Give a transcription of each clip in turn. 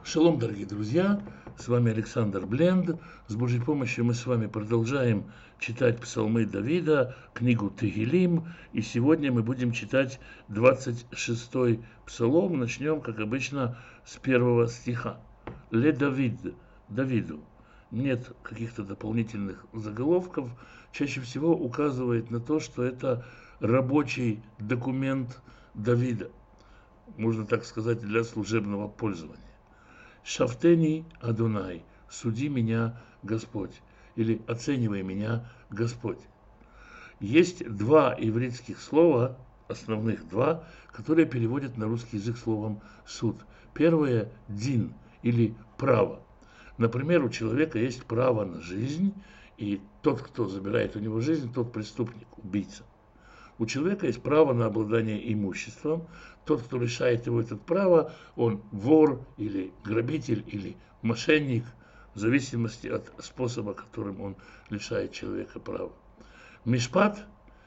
Шалом, дорогие друзья, с вами Александр Бленд. С Божьей помощью мы с вами продолжаем читать псалмы Давида, книгу Тегилим. И сегодня мы будем читать 26-й псалом. Начнем, как обычно, с первого стиха. Ле Давид, Давиду. Нет каких-то дополнительных заголовков. Чаще всего указывает на то, что это рабочий документ Давида. Можно так сказать, для служебного пользования. Шафтени Адонай, суди меня, Господь, или оценивай меня, Господь. Есть два ивритских слова, основных два, которые переводят на русский язык словом суд. Первое – дин, или право. Например, у человека есть право на жизнь, и тот, кто забирает у него жизнь, тот преступник, убийца. У человека есть право на обладание имуществом. Тот, кто лишает его это право, он вор или грабитель или мошенник, в зависимости от способа, которым он лишает человека права. Мишпат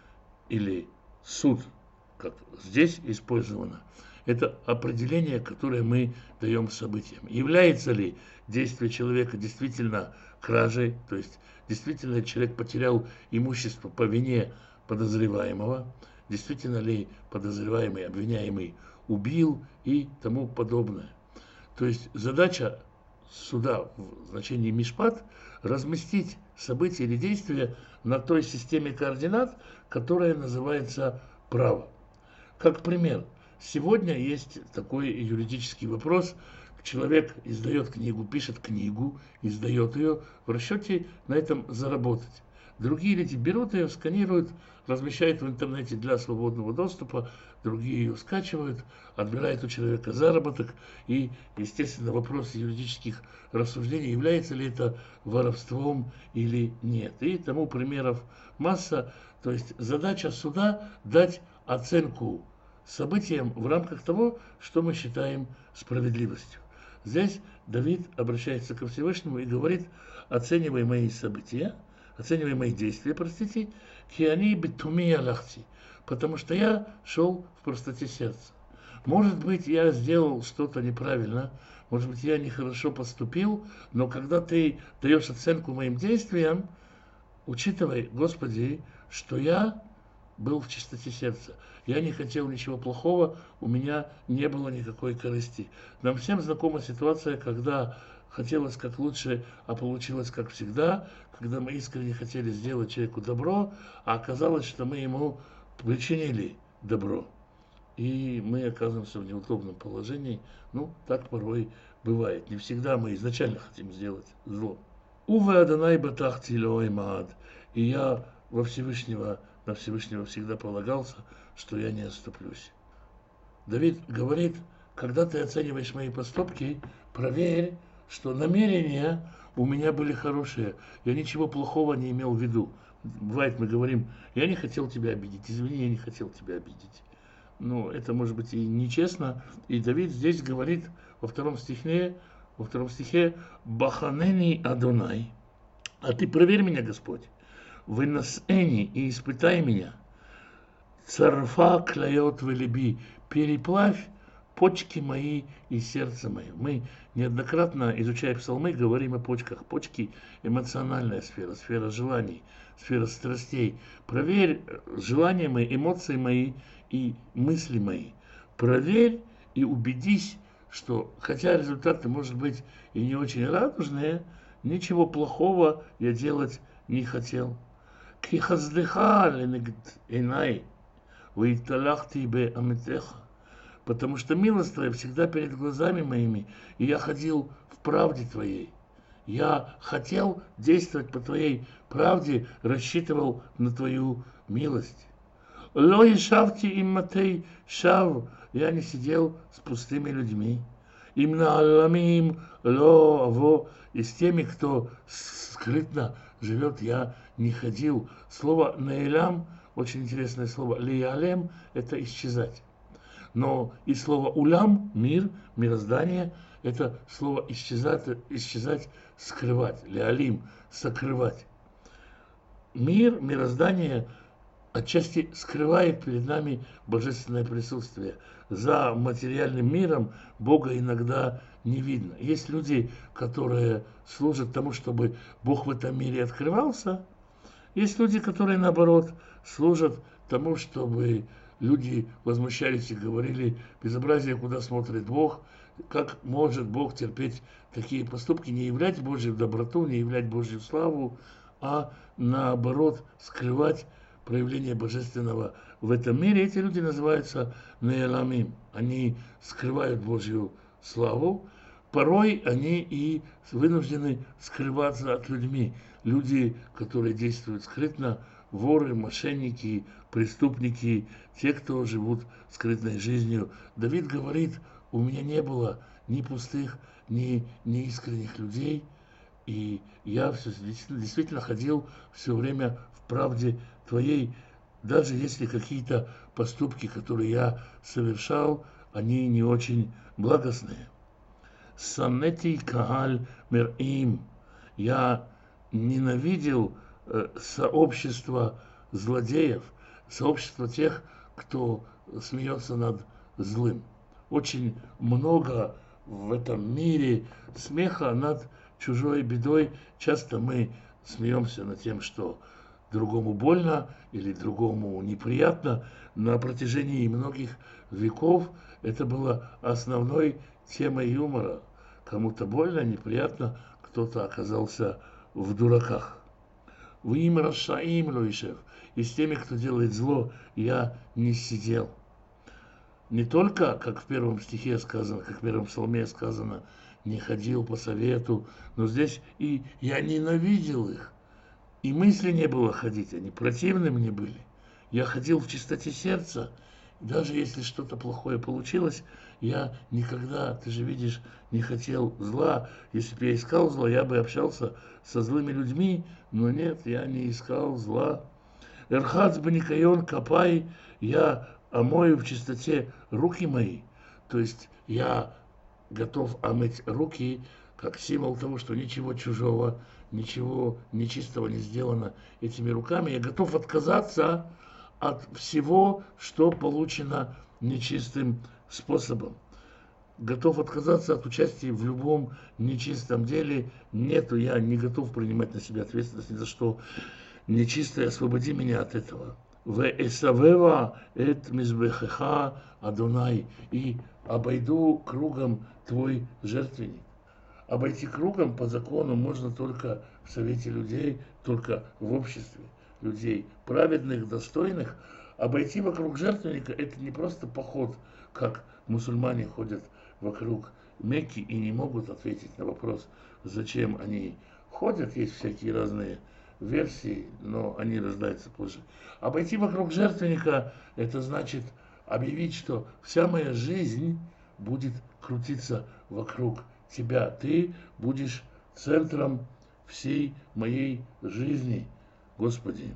или суд, как здесь использовано, это определение, которое мы даем событиям. Является ли действие человека действительно кражей, то есть действительно человек потерял имущество по вине подозреваемого, действительно ли подозреваемый, обвиняемый убил и тому подобное. То есть задача суда в значении мишпат разместить события или действия на той системе координат, которая называется право. Как пример, сегодня есть такой юридический вопрос. Человек издает книгу, пишет книгу, издает ее в расчете на этом заработать. Другие люди берут ее, сканируют, размещают в интернете для свободного доступа, другие ее скачивают, отбирают у человека заработок. И, естественно, вопрос юридических рассуждений, является ли это воровством или нет. И тому примеров масса. То есть задача суда дать оценку событиям в рамках того, что мы считаем справедливостью. Здесь Давид обращается ко Всевышнему и говорит: оценивай мои события, оценивай мои действия, простите, киани битуми алахти, потому что я шел в простоте сердца. Может быть, я сделал что-то неправильно, может быть, я нехорошо поступил, но когда ты даешь оценку моим действиям, учитывай, Господи, что я был в чистоте сердца. Я не хотел ничего плохого, у меня не было никакой корысти. Нам всем знакома ситуация, когда хотелось как лучше, а получилось как всегда, когда мы искренне хотели сделать человеку добро, а оказалось, что мы ему причинили добро. И мы оказываемся в неудобном положении. Ну, так порой бывает. Не всегда мы изначально хотим сделать зло. Уве Адонай батахти лоэй маад. И я на Всевышнего всегда полагался, что я не отступлюсь. Давид говорит: когда ты оцениваешь мои поступки, проверь, что намерения у меня были хорошие. Я ничего плохого не имел в виду. Бывает, мы говорим: я не хотел тебя обидеть, извини, я не хотел тебя обидеть. Но это может быть и нечестно. И Давид здесь говорит во втором стихе «Баханени Адонай», а ты проверь меня, Господь, «Вынасэни» и испытай меня, «Царфа клает в либи», переплавь почки мои и сердце мое. Мы неоднократно, изучая псалмы, говорим о почках. Почки – эмоциональная сфера, сфера желаний, сфера страстей. Проверь желания мои, эмоции мои и мысли мои. Проверь и убедись, что, хотя результаты, может быть, и не очень радужные, ничего плохого я делать не хотел. Кихаздыха ленегд инай, вейталахти бе амитеха. Потому что милость Твоя всегда перед глазами моими, и я ходил в правде Твоей. Я хотел действовать по Твоей правде, рассчитывал на Твою милость. Ло ешавти им матей шав, я не сидел с пустыми людьми. Им на аламим ло аво, и с теми, кто скрытно живет, я не ходил. Слово наилям, очень интересное слово, лиалем, это исчезать. Но и слово улям, мир, мироздание, это слово исчезать, скрывать, леалим, сокрывать. Мир, мироздание отчасти скрывает перед нами божественное присутствие. За материальным миром Бога иногда не видно. Есть люди, которые служат тому, чтобы Бог в этом мире открывался. Есть люди, которые, наоборот, служат тому, чтобы люди возмущались и говорили: безобразие, куда смотрит Бог, как может Бог терпеть такие поступки, не являть Божью доброту, не являть Божью славу, а наоборот скрывать проявление божественного в этом мире. Эти люди называются неэламим. Они скрывают Божью славу. Порой они и вынуждены скрываться от людьми. Люди, которые действуют скрытно, воры, мошенники, преступники, те, кто живут скрытной жизнью. Давид говорит: у меня не было ни пустых, ни неискренних людей, и я действительно ходил все время в правде Твоей, даже если какие-то поступки, которые я совершал, они не очень благостные. Санети кагаль мерим. Я ненавидел сообщество злодеев, сообщество тех, кто смеется над злым. Очень много в этом мире смеха над чужой бедой. Часто мы смеемся над тем, что другому больно или другому неприятно. На протяжении многих веков это было основной темой юмора. Кому-то больно, неприятно, кто-то оказался в дураках. Вы им рашаим, Луишев, и с теми, кто делает зло, я не сидел. Не только, как в первом стихе сказано, как в первом псалме сказано, не ходил по совету, но здесь и я ненавидел их. И мысли не было ходить, они противны мне были. Я ходил в чистоте сердца, даже если что-то плохое получилось, я никогда, ты же видишь, не хотел зла. Если бы я искал зла, я бы общался со злыми людьми, но нет, я не искал зла. Эрхац баникайон капай, я омою в чистоте руки мои. То есть я готов омыть руки, как символ того, что ничего чужого, ничего нечистого не сделано этими руками. Я готов отказаться от всего, что получено нечистым способом. Готов отказаться от участия в любом нечистом деле. Нету, я не готов принимать на себя ответственность ни за что нечистое. Освободи меня от этого. Вэсавева эт мизбехеха Адонай. И обойду кругом твой жертвенник. Обойти кругом по закону можно только в совете людей, только в обществе людей праведных, достойных. Обойти вокруг жертвенника — это не просто поход, как мусульмане ходят вокруг Мекки и не могут ответить на вопрос, зачем они ходят. Есть всякие разные версии, но они рождаются позже. Обойти вокруг жертвенника — это значит объявить, что вся моя жизнь будет крутиться вокруг Тебя. Ты будешь центром всей моей жизни, Господи.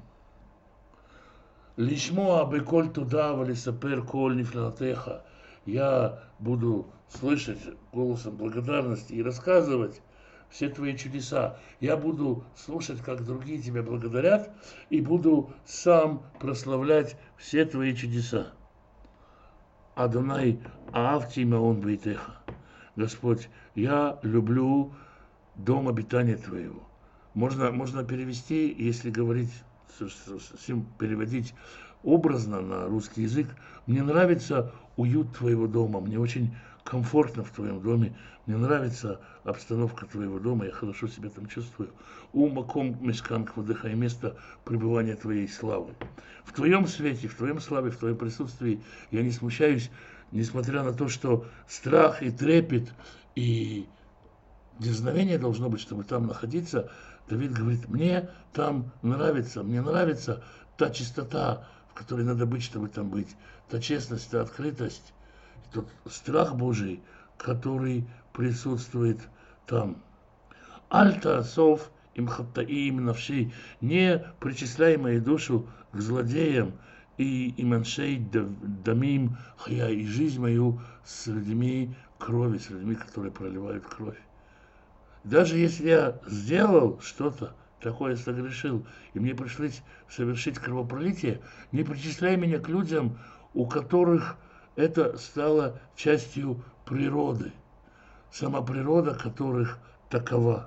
Лишмоа беколь туда валисапер коль нифлатеха. Я буду слышать голосом благодарности и рассказывать все Твои чудеса. Я буду слушать, как другие Тебя благодарят, и буду сам прославлять все Твои чудеса. Адонай аавти маон бейтеха. Господь, я люблю дом обитания Твоего. Можно перевести, если говорить, переводить образно на русский язык. Мне нравится уют Твоего дома, мне очень комфортно в Твоем доме, мне нравится обстановка Твоего дома, я хорошо себя там чувствую. Умаком мешкан квадыха, и место пребывания Твоей славы. В Твоем свете, в Твоем славе, в Твоем присутствии я не смущаюсь, несмотря на то, что страх и трепет и дерзновение должно быть, чтобы там находиться. Давид говорит: мне там нравится, мне нравится та чистота, в которой надо быть, чтобы там быть, та честность, та открытость, тот страх Божий, который присутствует там. Альта сов им хаттаим навши, не причисляй мою душу к злодеям, и иманшей дамим хая, и жизнь мою с людьми крови, с людьми, которые проливают кровь. Даже если я сделал что-то такое, согрешил, и мне пришлось совершить кровопролитие, не причисляй меня к людям, у которых это стало частью природы. сама природа которых такова.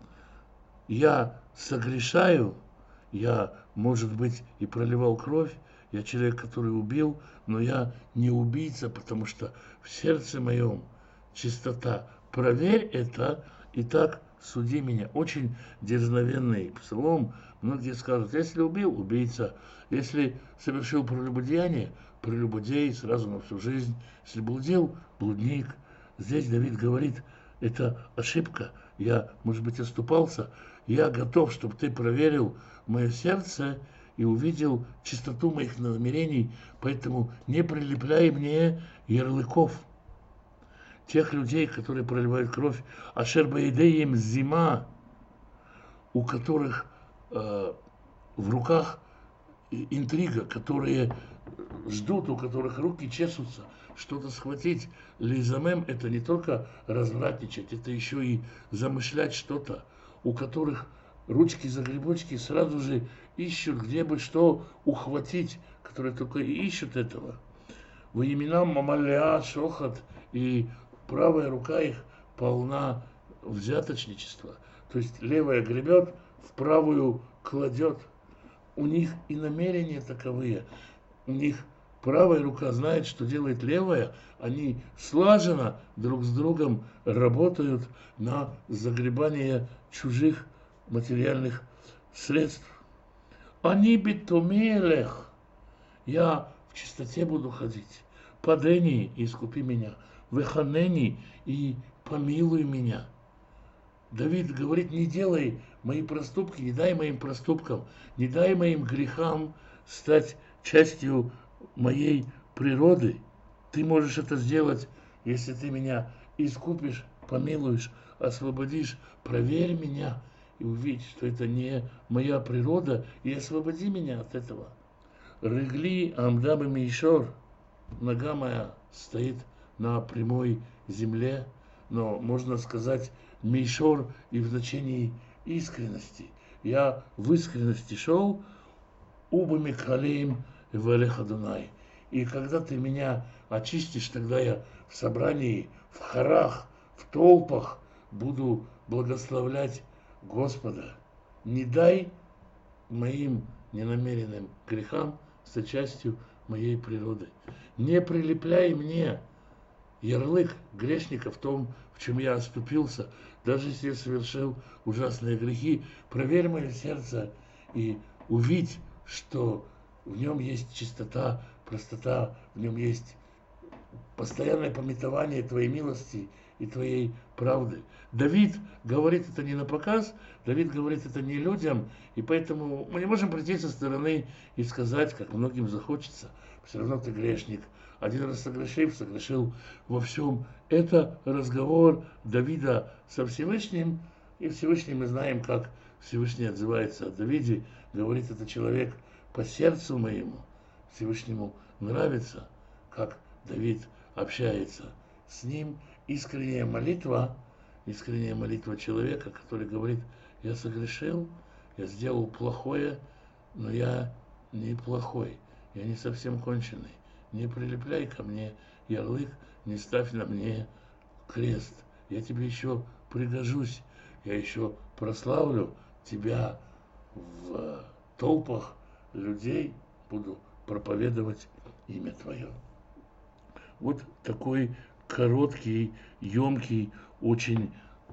Я согрешаю, я, может быть, и проливал кровь, я человек, который убил, но я не убийца, потому что в сердце моем чистота. Проверь это, и так суди меня. Очень дерзновенный псалом. Многие скажут, если убил, убийца. Если совершил прелюбодей сразу на всю жизнь. Если блудил, блудник. Здесь Давид говорит, это ошибка. Я, может быть, оступался. Я готов, чтобы ты проверил мое сердце и увидел чистоту моих намерений, поэтому не прилепляй мне ярлыков. Тех людей, которые проливают кровь, ашер баидеем зима, у которых в руках интрига, которые ждут, у которых руки чешутся, что-то схватить. Лизамем – это не только развратничать, это еще и замышлять что-то, у которых ручки-загребочки сразу же ищут, где бы что ухватить, которые только и ищут этого. Во именам Мамалеа, Шохат, и правая рука их полна взяточничества. То есть левая гребет, в правую кладет. У них и намерения таковые. У них правая рука знает, что делает левая. Они слаженно друг с другом работают на загребание чужих материальных средств. Они битумелех. Я в чистоте буду ходить. Падени, искупи меня. Веханени, и помилуй меня. Давид говорит, не делай мои проступки, не дай моим проступкам, не дай моим грехам стать частью моей природы. Ты можешь это сделать, если ты меня искупишь, помилуешь, освободишь. Проверь меня и увидь, что это не моя природа, и освободи меня от этого. Рыгли амдабы мишор, нога моя стоит на прямой земле, но можно сказать мишор и в значении искренности. Я в искренности шел, убами калеем валеха Дунай. И когда ты меня очистишь, тогда я в собрании, в хорах, в толпах буду благословлять Господа. Не дай моим ненамеренным грехам стать частью моей природы. Не прилепляй мне ярлык грешника в том, в чем я оступился, даже если я совершил ужасные грехи. Проверь мое сердце и увидь, что в нем есть чистота, простота, в нем есть постоянное памятование Твоей милости и Твоей правды. Давид говорит это не на показ, Давид говорит это не людям, и поэтому мы не можем прийти со стороны и сказать, как многим захочется, все равно ты грешник. Один раз согрешил во всем. Это разговор Давида со Всевышним, и Всевышний мы знаем, как Всевышний отзывается о Давиде, говорит, это человек по сердцу моему. Всевышнему нравится, как Давид общается с ним. Искренняя молитва человека, который говорит, я согрешил, я сделал плохое, но я не плохой, я не совсем конченый. Не прилепляй ко мне ярлык, не ставь на мне крест. Я тебе еще пригожусь, я еще прославлю тебя в толпах людей, буду проповедовать имя Твое. Вот такой короткий, емкий, очень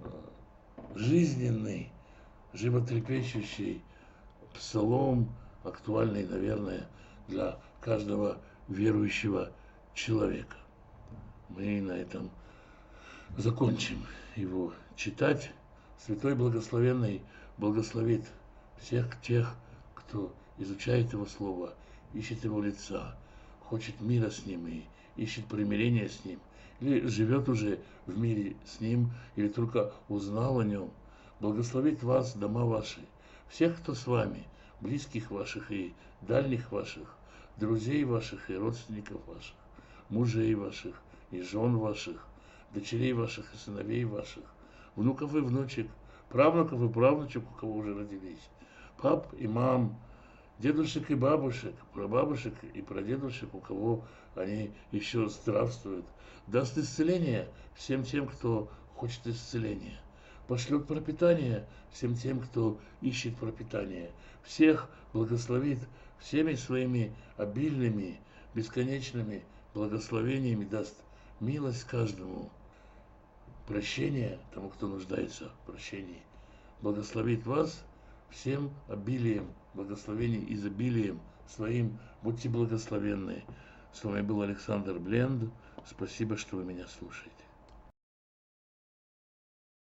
жизненный, животрепещущий псалом, актуальный, наверное, для каждого верующего человека. Мы на этом закончим его читать. Святой Благословенный благословит всех тех, кто изучает Его Слово, ищет Его лица, хочет мира с Ним и ищет примирения с Ним, или живет уже в мире с Ним, или только узнал о Нем. Благословит вас, дома ваши, всех, кто с вами, близких ваших и дальних ваших, друзей ваших и родственников ваших, мужей ваших и жен ваших, дочерей ваших и сыновей ваших, внуков и внучек, правнуков и правнучек, у кого уже родились, пап и мам, дедушек и бабушек, прабабушек и прадедушек, у кого они еще здравствуют. Даст исцеление всем тем, кто хочет исцеления. Пошлет пропитание всем тем, кто ищет пропитание. Всех благословит всеми своими обильными, бесконечными благословениями, даст милость каждому, прощение тому, кто нуждается в прощении. Благословит вас всем обилием, благословений, изобилием своим. Будьте благословенны. С вами был Александр Бленд. Спасибо, что вы меня слушаете.